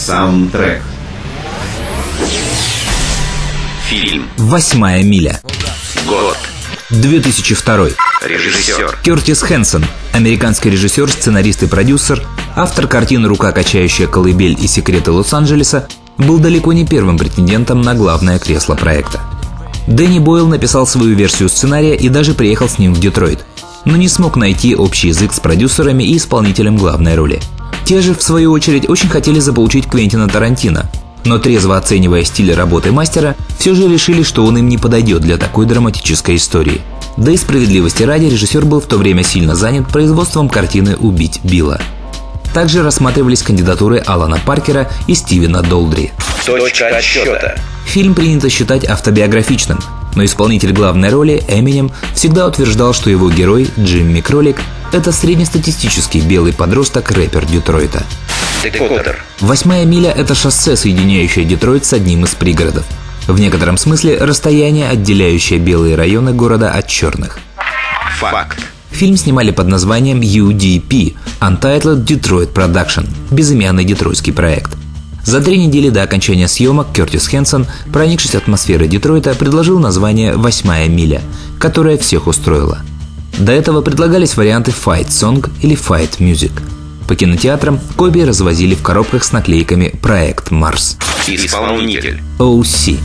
Саундтрек. Фильм «Восьмая миля». Год 2002. Режиссер Кертис Хэнсон, американский режиссер, сценарист и продюсер, автор картин «Рука, качающая колыбель» и «Секреты Лос-Анджелеса», был далеко не первым претендентом на главное кресло проекта. Дэнни Бойл написал свою версию сценария и даже приехал с ним в Детройт, но не смог найти общий язык с продюсерами и исполнителем главной роли. Те же, в свою очередь, очень хотели заполучить Квентина Тарантино, но трезво оценивая стиль работы мастера, все же решили, что он им не подойдет для такой драматической истории. Да и справедливости ради, режиссер был в то время сильно занят производством картины «Убить Билла». Также рассматривались кандидатуры Алана Паркера и Стивена Долдри. Точка отсчета. Фильм принято считать автобиографичным, но исполнитель главной роли, Эминем, всегда утверждал, что его герой, Джимми Кролик, это среднестатистический белый подросток-рэпер Детройта. Декодер. «Восьмая миля» — это шоссе, соединяющее Детройт с одним из пригородов. В некотором смысле расстояние, отделяющее белые районы города от черных. Факт. Фильм снимали под названием UDP – Untitled Detroit Production – безымянный детройтский проект. За 3 недели до окончания съемок Кертис Хэнсон, проникшись атмосферой Детройта, предложил название «Восьмая миля», которое всех устроило. До этого предлагались варианты Fight Song или Fight Music. По кинотеатрам копии развозили в коробках с наклейками «Проект Марс». Исполнитель OC.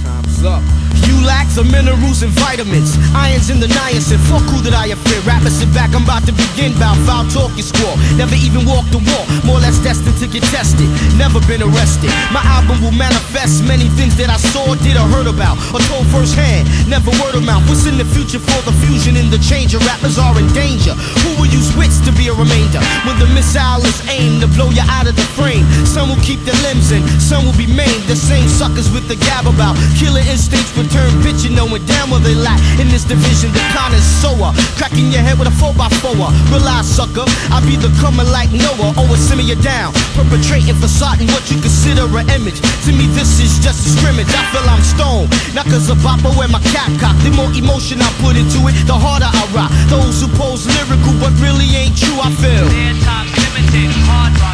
You lack the minerals and vitamins, irons in the niacin. Fuck who that I fear. Rappers sit back, I'm about to begin. Bout foul talk, you squall. Never even walked the walk, more or less destined to get tested. Never been arrested. My album will manifest many things that I saw, did or heard about, or told firsthand. Never word of mouth. What's in the future for the fusion and the change? Rappers are in danger. Who will use wits to be a remainder when the missile is aimed to blow you out of the frame? Some will keep their limbs in, some will be maimed. The same suckers with the gab about killer instincts return picture, knowing damn well they lack in this division. The connoisseur, cracking your head with a 4x4. Realize, sucker, I be the coming like Noah, always simmer you down, perpetrating facade what you consider an image. To me, this is just a scrimmage. I feel I'm stoned, not cause of Papa wear my cap cock. The more emotion I put into it, the harder I rock. Those who pose lyrical but really ain't true, I feel. Times limited, hard rock.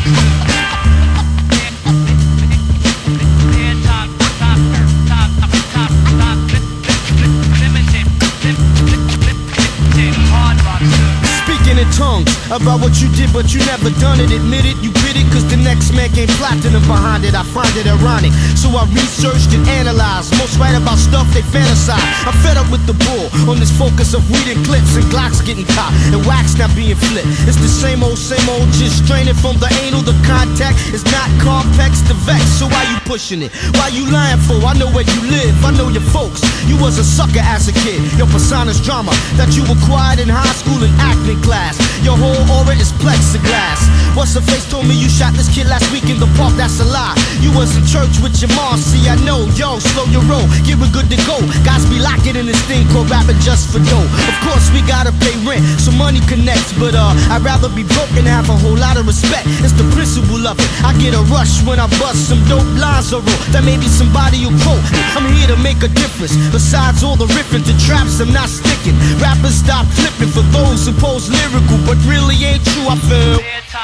Tongues about what you did, but you never done it. Admit it, you bit it, cause the next man came platinum behind it. I find it ironic, so I researched and analyzed. Most write about stuff they fantasize. I'm fed up with the bull on this focus of weed and clips and Glocks getting caught and wax not being flipped. It's the same old, just straining from the anal. The contact is not complex to vex. So why you pushing it? Why you lying for? I know where you live, I know your folks. You was a sucker as a kid. Your persona's drama that you acquired in high school and acting class. Your whole aura is plexiglass. What's the face told me you shot this kid last week in the park? That's a lie. You was in church with your mom. See, I know. Yo, slow your roll. Get it good to go. Guys be locking in this thing called rapping just for dough. Of course, we gotta pay rent, so money connects. But I'd rather be broke and have a whole lot of respect. It's the principle of it. I get a rush when I bust some dope lines or roll. That maybe somebody will quote. I'm here to make a difference. Besides all the riffing to traps, I'm not sticking. Rappers stop flipping for those who pose lyrical, but really ain't true, I feel.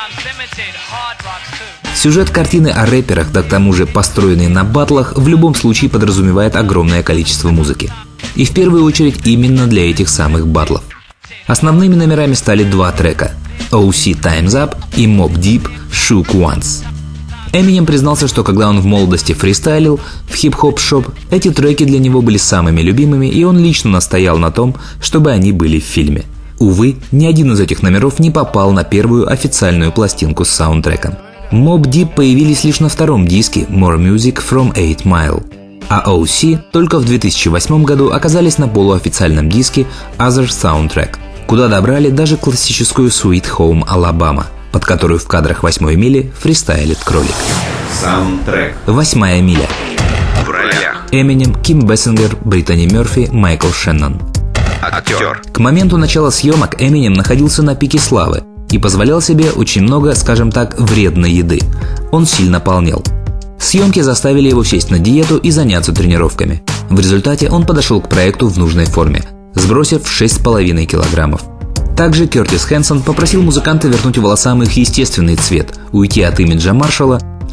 Сюжет картины о рэперах, да к тому же построенный на баттлах, в любом случае подразумевает огромное количество музыки. И в первую очередь именно для этих самых баттлов. Основными номерами стали 2 трека – OC Time's Up и Mobb Deep Shook Once. Эминем признался, что когда он в молодости фристайлил в хип-хоп-шоп, эти треки для него были самыми любимыми, и он лично настоял на том, чтобы они были в фильме. Увы, ни один из этих номеров не попал на первую официальную пластинку с саундтреком. Mobb Deep появились лишь на 2-м диске More Music from 8 Mile, а OC только в 2008 году оказались на полуофициальном диске Other Soundtrack, куда добрали даже классическую Sweet Home Alabama, под которую в кадрах 8-й мили фристайлит Кролик. Саундтрек. 8-я миля. В ролях Эминем, Ким Бессингер, Британи Мерфи, Майкл Шеннон. актер. К моменту начала съемок Эминем находился на пике славы и позволял себе очень много, скажем так, вредной еды. Он сильно полнел. Съемки заставили его сесть на диету и заняться тренировками. В результате он подошел к проекту в нужной форме, сбросив 6,5 килограммов. Также Кертис Хэнсон попросил музыканта вернуть волосам их естественный цвет, уйти от имиджа Маршалла,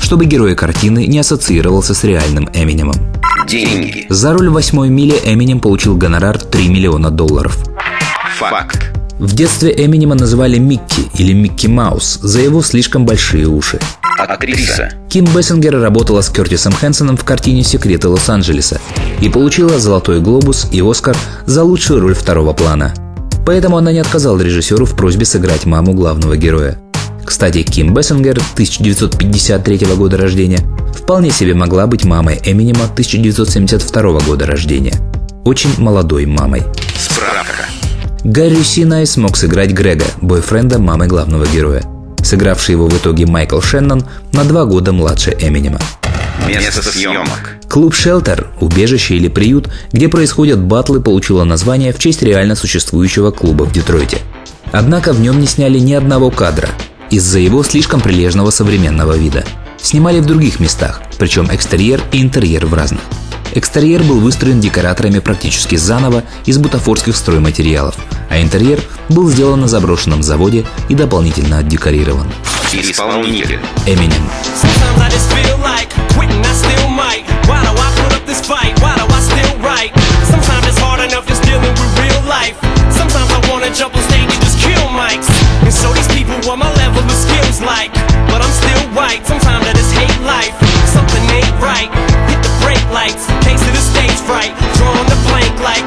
чтобы герой картины не ассоциировался с реальным Эминемом. Деньги. За роль в «8 миле» Эминем получил гонорар $3 миллиона. Факт. В детстве Эминема называли Микки или Микки Маус за его слишком большие уши. Актриса. Ким Бессингер работала с Кертисом Хэнсоном в картине «Секреты Лос-Анджелеса» и получила «Золотой глобус» и «Оскар» за лучшую роль второго плана. Поэтому она не отказала режиссеру в просьбе сыграть маму главного героя. Кстати, Ким Бессингер 1953 года рождения вполне себе могла быть мамой Эминема 1972 года рождения. Очень молодой мамой. Справка. Гарри Синай смог сыграть Грега, бойфренда мамы главного героя, сыгравший его в итоге Майкл Шеннон на 2 года младше Эминема. Место съемок. Клуб «Шелтер», убежище или приют, где происходят батлы, получило название в честь реально существующего клуба в Детройте. Однако в нем не сняли ни одного кадра из-за его слишком прилежного современного вида. Снимали в других местах, причем экстерьер и интерьер в разных. Экстерьер был выстроен декораторами практически заново из бутафорских стройматериалов, а интерьер был сделан на заброшенном заводе и дополнительно отдекорирован. Исполнитель. Эминем. Lights, case of the stage fright, drawing the blank like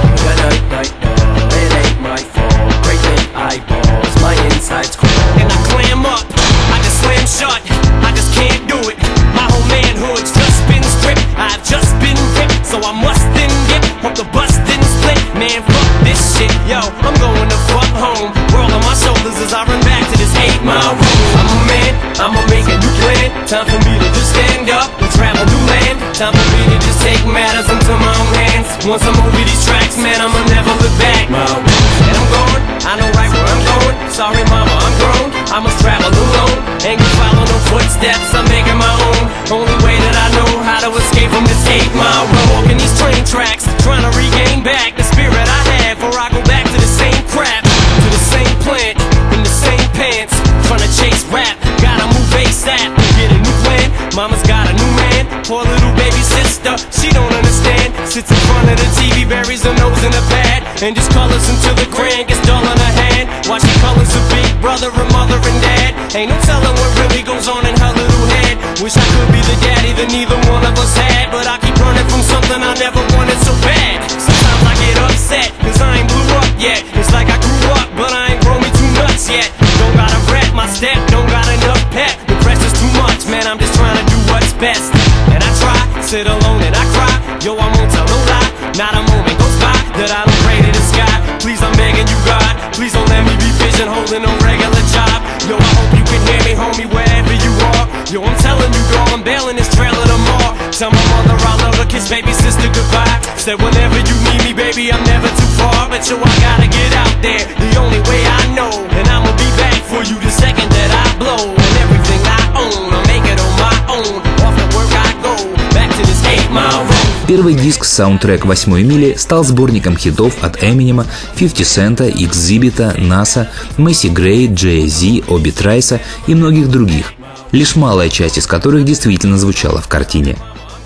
night, it ain't my fault. Great big eyeballs, my insides crawl. And I clam up, I just slam shut, I just can't do it. My whole manhood's just been stripped, I've just been ripped, so I must then get hope the bust didn't split. Man, fuck this shit, yo, I'm going to fuck home. World on my shoulders as I run back to this 8-mile road. I'm a man, I'ma make a new plan. Time for me to just stand up and travel new land. Time for me to just take matters into my own hands. Once I'm over these tracks, man, I'ma never look back. And I'm going, I know right where I'm going. Sorry mama, I'm grown, I must travel alone. Ain't gonna follow no footsteps, I'm making my own. Only way that I know how to escape from this 8-mile road. Walking these train tracks, trying to regain back the spirit I had. Before I go back to the same crap, to the same plant, in the same pants. Trying to chase rap, gotta move ASAP. Get a new plan, mama's got a new man. Poor little baby sister, she don't understand. Sits in front of the TV, buries her nose in a pad, and just colors until the crayon gets dull in her hand. While she colors a big brother, a mother and dad. Ain't no telling what really goes on in her little head. Wish I could be the daddy that neither one of us had, but I keep running from something I never wanted so bad. Sometimes I get upset, cause I ain't blew up yet. It's like I grew up, but I ain't grown me too nuts yet. Don't gotta rep my step, don't got enough pep. The pressure's too much, man, I'm just trying to do what's best. And I try, sit alone and I cry. Yo, I won't tell no lie, not a moment goes by that I don't pray to the sky. Please, I'm begging you, God, please don't let me be pigeonholed in no regular job. Yo, I hope you can hear me, homie, wherever you are. Yo, I'm telling you, girl, I'm bailing this trailer tomorrow. Tell my mother I love her, kiss baby sister goodbye. Said whenever you need me, baby, I'm never too far. But yo, I gotta get out there, the only way I know. And I'ma be back for you the second that I blow. And everything I own, I'll make it on my own. Off the work I go, back to this 8-mile road. Первый диск, саундтрек «8 мили», стал сборником хитов от Эминема, 50 Цента, Xzibit, NASA, Месси Грей, Jay-Z, Оби Трайса и многих других, лишь малая часть из которых действительно звучала в картине.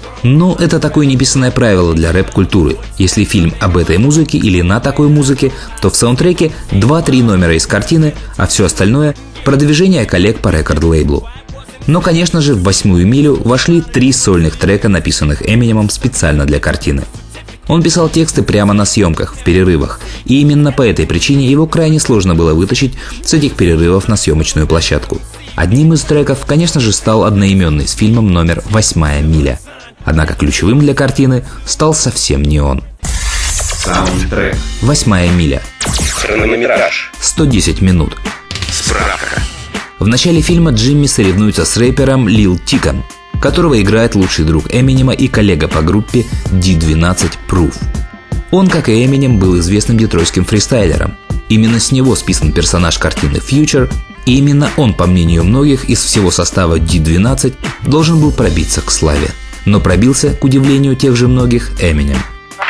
Но это такое неписанное правило для рэп-культуры. Если фильм об этой музыке или на такой музыке, то в саундтреке 2-3 номера из картины, а все остальное – продвижение коллег по рекорд-лейблу. Но, конечно же, в «8 милю» вошли 3 сольных трека, написанных Эминемом специально для картины. Он писал тексты прямо на съемках, в перерывах, и именно по этой причине его крайне сложно было вытащить с этих перерывов на съемочную площадку. Одним из треков, конечно же, стал одноименный с фильмом номер «8 миля». Однако ключевым для картины стал совсем не он. Саундтрек. «8 миля». Хронометраж. 110 минут. Справка. В начале фильма Джимми соревнуется с рэпером Лил Тиком, которого играет лучший друг Эминема и коллега по группе D12 Proof. Он, как и Эминем, был известным детройтским фристайлером. Именно с него списан персонаж картины Future, и именно он, по мнению многих, из всего состава D12 должен был пробиться к славе. Но пробился, к удивлению тех же многих, Эминем.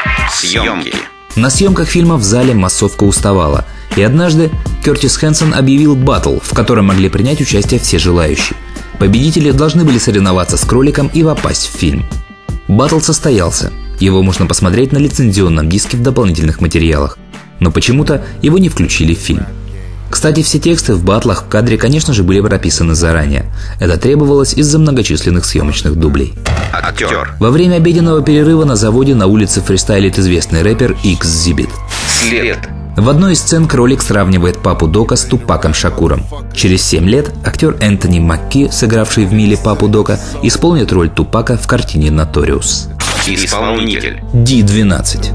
Съемки. На съемках фильма в зале массовка уставала, и однажды Кертис Хэнсон объявил баттл, в котором могли принять участие все желающие. Победители должны были соревноваться с кроликом и попасть в фильм. Баттл состоялся. Его можно посмотреть на лицензионном диске в дополнительных материалах. Но почему-то его не включили в фильм. Кстати, все тексты в баттлах в кадре, конечно же, были прописаны заранее. Это требовалось из-за многочисленных съемочных дублей. Актер. Во время обеденного перерыва на заводе на улице фристайлит известный рэпер Xzibit. След. В одной из сцен кролик сравнивает папу Дока с Тупаком Шакуром. Через 7 лет актер Энтони Макки, сыгравший в Миле папу Дока, исполнит роль Тупака в картине «Notorious». Исполнитель. D12.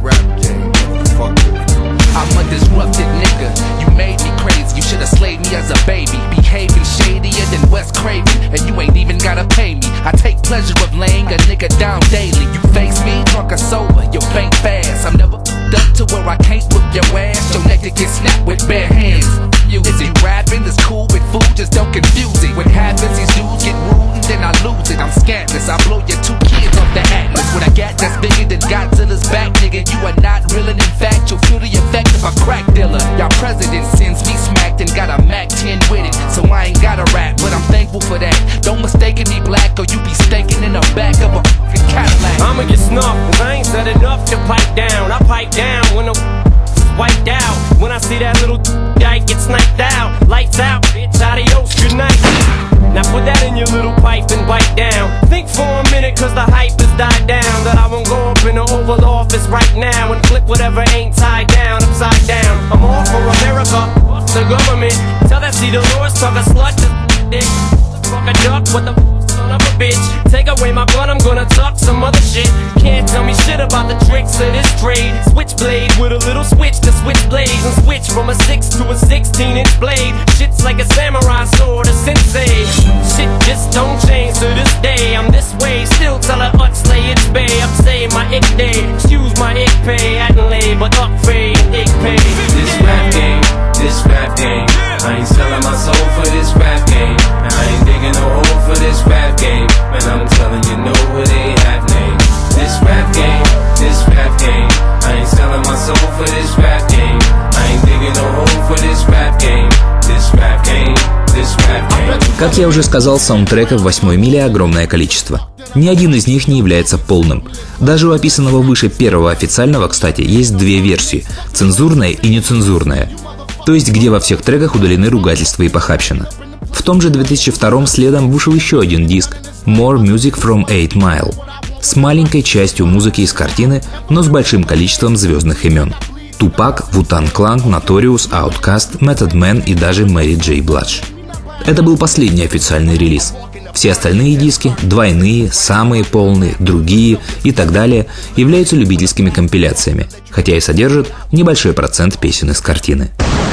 I'm a disrupted nigga. You made me crazy. You should have slayed me as a baby. Behaving shadier than Wes Craven, and you ain't even gotta pay me. I take pleasure of laying a nigga down daily. You face me, drunk or sober, you bank fast. I'm never up to where I can't whip your ass. Your neck to get snapped with bare hands. You is it rapping? It's cool with food, just don't confuse it. When happens, these dudes get rude and then I lose it. I'm scantless. I blow your 2 kids off the atlas. When I got that's bigger than Godzilla's back, nigga, you are not real, and in fact, you'll feel the effect of a crack dealer. Y'all president sends me smacked and got a Mac 10 with it, so I ain't gotta rap, but I'm thankful for that. Don't mistake me black, or you be staking in the back of a fucking Cadillac. I'ma get snuffed, cause I ain't said enough to pipe down. I pipe down when the wiped out. When I see that little dyke get sniped out. Lights out, bitch, adios, good night. Now put that in your little pipe and bite down. Think for a minute, cause the hype has died down. That I won't go up in the Oval Office right now and flip whatever ain't tied down upside down. I'm all for America, fuck the government. Tell that see the Lord's talk a slut to dick. Fuck a duck, what the son of a bitch. Take away my gun, I'm gonna talk some other shit. Can't tell me shit about the tricks of this trade. Switchblade with a little switch to switch blades, and switch from a 6 to a 16-inch blade. Shit's like a samurai sword, a sensei. Shit just don't change to this day. I'm this way, still tell her slay it's bay. Up say my ick day, excuse my ick pay. Hadn't lay, but up fade, ick pay. This rap game, I ain't selling my soul for this rap game. And I ain't digging no hole for this rap game. Man, I'm telling you, know where they have name. This rap game, I ain't selling my soul for this rap game. I ain't digging no hole for this rap game. This rap game. Как я уже сказал, саундтреков «8 мили» огромное количество. Ни один из них не является полным. Даже у описанного выше первого официального, кстати, есть 2 версии – цензурная и нецензурная. То есть, где во всех треках удалены ругательства и похабщина. В том же 2002 следом вышел еще один диск «More Music from 8 Mile» с маленькой частью музыки из картины, но с большим количеством звездных имен. Тупак, Wu-Tang Clan, Notorious, Outkast, Method Man и даже Mary J. Blige. Это был последний официальный релиз. Все остальные диски, двойные, самые полные, другие и так далее, являются любительскими компиляциями, хотя и содержат небольшой процент песен из картины.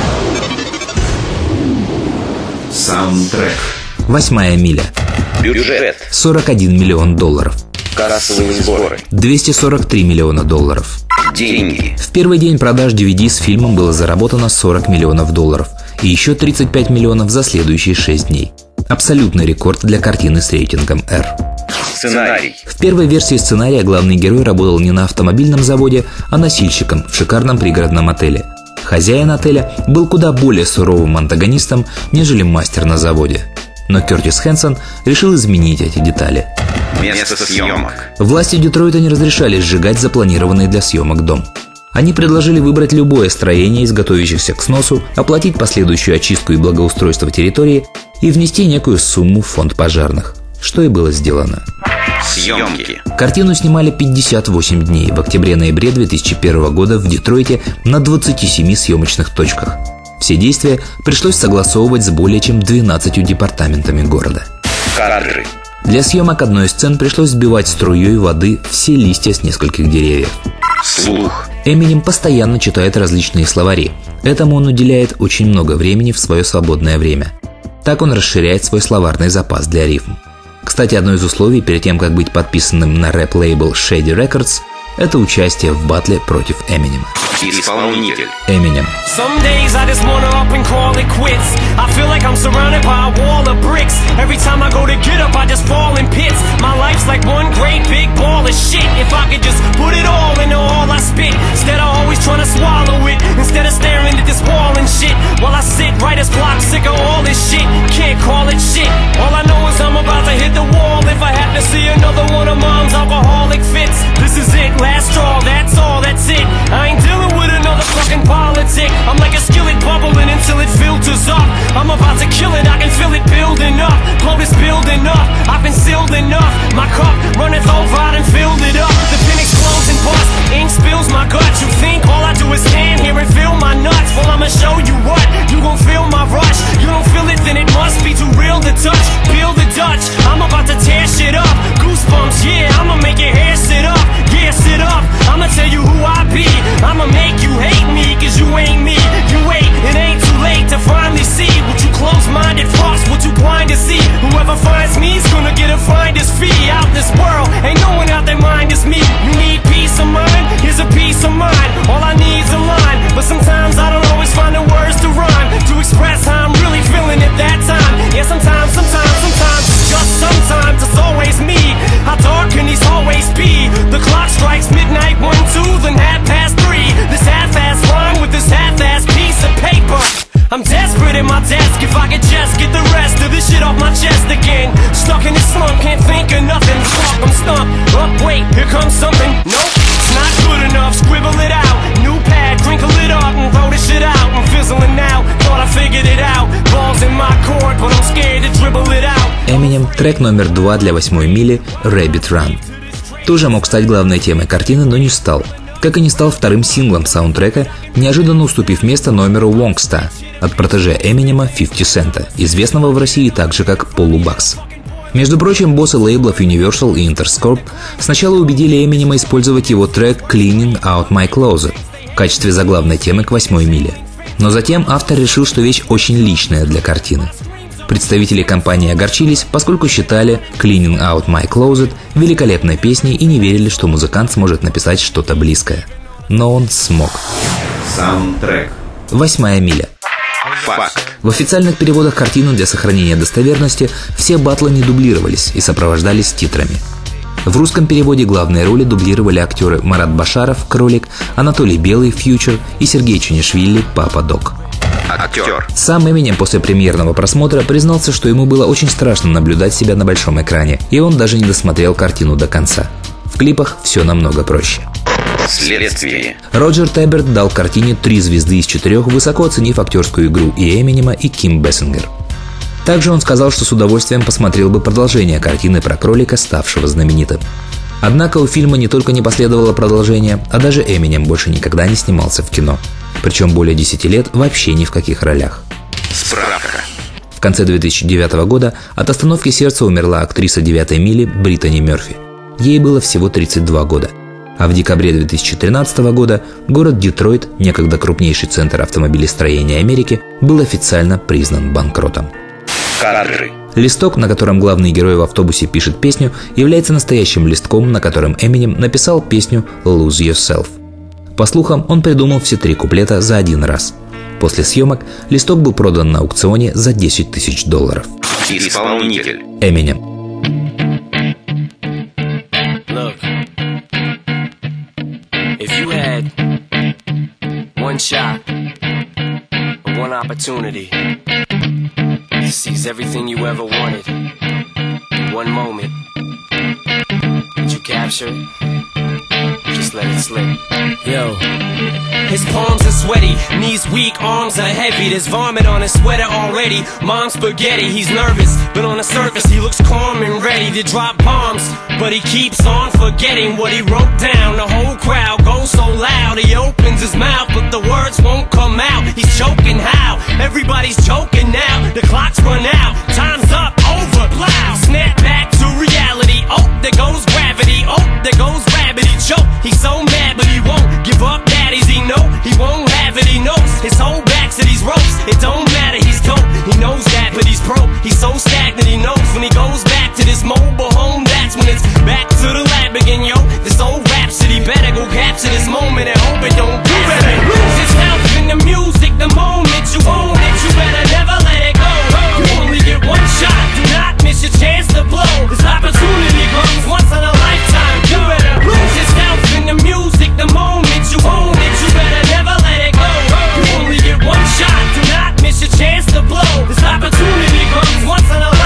Саундтрек. 8 миля. Бюджет. $41 миллион. Кассовые сборы. $243 миллиона. Деньги. В первый день продаж DVD с фильмом было заработано $40 миллионов и еще 35 миллионов за следующие 6 дней. Абсолютный рекорд для картины с рейтингом R. Сценарий. В первой версии сценария главный герой работал не на автомобильном заводе, а носильщиком в шикарном пригородном отеле. Хозяин отеля был куда более суровым антагонистом, нежели мастер на заводе. Но Кертис Хэнсон решил изменить эти детали. Место съемок. Власти Детройта не разрешали сжигать запланированный для съемок дом. Они предложили выбрать любое строение из готовящихся к сносу, оплатить последующую очистку и благоустройство территории и внести некую сумму в фонд пожарных, что и было сделано. Съемки. Картину снимали 58 дней в октябре-ноябре 2001 года в Детройте на 27 съемочных точках. Все действия пришлось согласовывать с более чем 12 департаментами города. Кадры. Для съемок одной из сцен пришлось сбивать струей воды все листья с нескольких деревьев. Слух. Эминем постоянно читает различные словари. Этому он уделяет очень много времени в свое свободное время. Так он расширяет свой словарный запас для рифм. Кстати, одно из условий перед тем, как быть подписанным на рэп-лейбл Shady Records, это участие в батле против Эминема. Исполнитель. Эминем. Some days I just wanna up and call it quits. I feel like I'm surrounded by a wall of bricks. Every time I go to get up, I just fall in pits. My life's like one great big ball of shit. If I could just put it all into all I spit, instead of always trying to swallow it, instead of staring at this wall and shit, while I sit right as block, sick of all this shit. Can't call it shit. All I know is I'm about runneth over, I done filled it up. The pen explodes and busts, ink spills my guts. You think all I do is stand here and feel my nuts? Well, I'ma show you what, you gon' feel my rush. You don't feel it, then it must be too real to touch. Feel the Dutch, I'm about to tear shit up. Goosebumps, yeah, I'ma make your hair sit up. Yeah, sit up, I'ma tell you who I be. I'ma make you hate me, cause you ain't me. You wait, it ain't too late to finally see what you close-minded fucks, what you blind to see. Whoever finds me's gonna get a finder's fee. Out this world, ain't no one out their mind is me. You need peace of mind, here's a piece of mind. All I need's a line, but sometimes I don't always find the words to rhyme, to express how I'm really feeling at that time. Yeah, sometimes, just sometimes it's always me. How dark can these hallways be? The clock strikes midnight, 1, 2, then 3:30. This half-ass rhyme with this half-ass piece of paper. I'm desperate at my desk, if I could just get the rest of this shit off my chest again. Stuck in this slump, can't think of nothing. I'm stumped, up, wait, here comes something. Nope, it's not good enough, scribble it out. New pad, crinkle it up and throw this shit out. I'm fizzling out, thought I figured it out. Balls in my court, but I'm scared to dribble it out. Eminem, трек номер 2 для 8-й мили «Rabbit Run». Тоже мог стать главной темой картины, но не стал. Как и не стал вторым синглом саундтрека, неожиданно уступив место номеру «Wongsta» от протеже Эминема 50 Cent, известного в России также как Полу Бакс. Между прочим, боссы лейблов Universal и Interscope сначала убедили Эминема использовать его трек «Cleaning Out My Closet» в качестве заглавной темы к 8-й миле. Но затем автор решил, что вещь очень личная для картины. Представители компании огорчились, поскольку считали «Cleaning Out My Closet» великолепной песней и не верили, что музыкант сможет написать что-то близкое. Но он смог. Саундтрек. 8-я миля. Факт. В официальных переводах картины для сохранения достоверности все батлы не дублировались и сопровождались титрами. В русском переводе главные роли дублировали актеры Марат Башаров, Кролик, Анатолий Белый, Фьючер и Сергей Чунишвили, Папа Дог. Актер. Сам Эминем после премьерного просмотра признался, что ему было очень страшно наблюдать себя на большом экране, и он даже не досмотрел картину до конца. В клипах все намного проще. Следствие. Роджер Тэбберт дал картине 3 звезды из 4, высоко оценив актерскую игру и Эминема, и Ким Бессингер. Также он сказал, что с удовольствием посмотрел бы продолжение картины про кролика, ставшего знаменитым. Однако у фильма не только не последовало продолжение, а даже Эминем больше никогда не снимался в кино. Причем более 10 лет вообще ни в каких ролях. Справка. В конце 2009 года от остановки сердца умерла актриса 9-й мили Бриттани Мерфи. Ей было всего 32 года. А в декабре 2013 года город Детройт, некогда крупнейший центр автомобилестроения Америки, был официально признан банкротом. Кадры. Листок, на котором главный герой в автобусе пишет песню, является настоящим листком, на котором Эминем написал песню «Lose Yourself». По слухам, он придумал все 3 куплета за один раз. После съемок листок был продан на аукционе за $10 тысяч. Исполнитель. Эминем. If you had one shot, one opportunity to seize everything you ever wanted in one moment, would you capture it? Just let it slip. Yo. His palms are sweaty, knees weak, arms are heavy. There's vomit on his sweater already. Mom's spaghetti, he's nervous, but on the surface he looks calm and ready to drop bombs. But he keeps on forgetting what he wrote down. The whole crowd goes so loud, he opens his mouth, but the words won't come out. He's choking how? Everybody's choking now. The clock's run out, time's up, over, loud. Snap back to reality. Oh, there goes gravity. Oh, there goes rabbit. He choke. He's so mad, but he won't give up. Daddies, he know he won't have it. He knows his whole back to these ropes. It don't matter. He's dope. He knows that, but he's broke. He's so stagnant. He knows when he goes back to this mobile home, that's when it's back to the lab again, yo. This old rhapsody better go capture this moment and hope it don't do better. Lose yourself in the music the moment you own it. You better never let it go. You only get one shot. Do not miss your chance to blow. This opportunity comes once in a lifetime. You better lose yourself in the music the moment you own it. You better never let it go. You only get one shot. Do not miss your chance to blow. This opportunity comes once in a lifetime.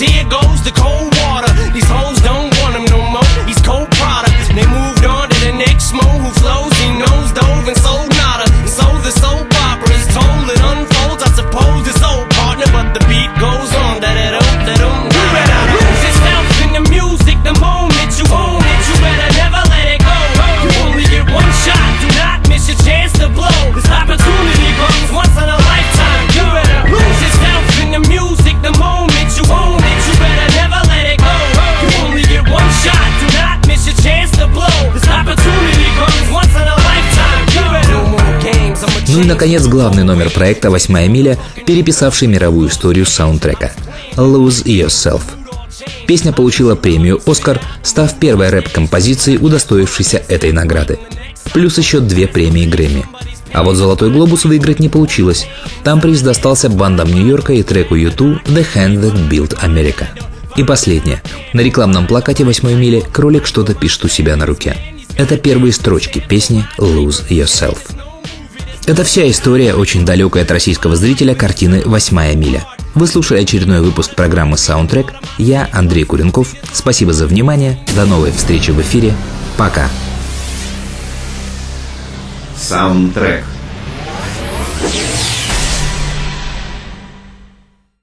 here goes the cold water. These hoes don't want him no more. He's cold product. They moved on to the next mo who flows. He knows dove and sold nada. And so the soap opera is told. It unfolds. I suppose it's old partner, but the beat goes on. You better lose yourself in the music the moment you own it. You better never let it go. You only get one shot. Do not miss your chance to blow. This opportunity comes once in a lifetime. You better lose yourself in the music the moment you own it. You better never let it go. You only get one shot. Do not miss your chance to blow. This opportunity comes once in a lifetime. You better no more games. Ну и, наконец, главный номер проекта «8 миля», переписавший мировую историю саундтрека – «Lose Yourself». Песня получила премию «Оскар», став первой рэп-композицией, удостоившейся этой награды. Плюс еще 2 премии Грэмми. А вот «Золотой глобус» выиграть не получилось. Там приз достался бандам Нью-Йорка и треку U2 «The Hand That Built America». И последнее. На рекламном плакате «8 мили» кролик что-то пишет у себя на руке. Это первые строчки песни «Lose Yourself». Это вся история, очень далекая от российского зрителя, картины «8 миля». Вы слушали очередной выпуск программы «Саундтрек». Я Андрей Куренков. Спасибо за внимание. До новой встречи в эфире. Пока. Саундтрек.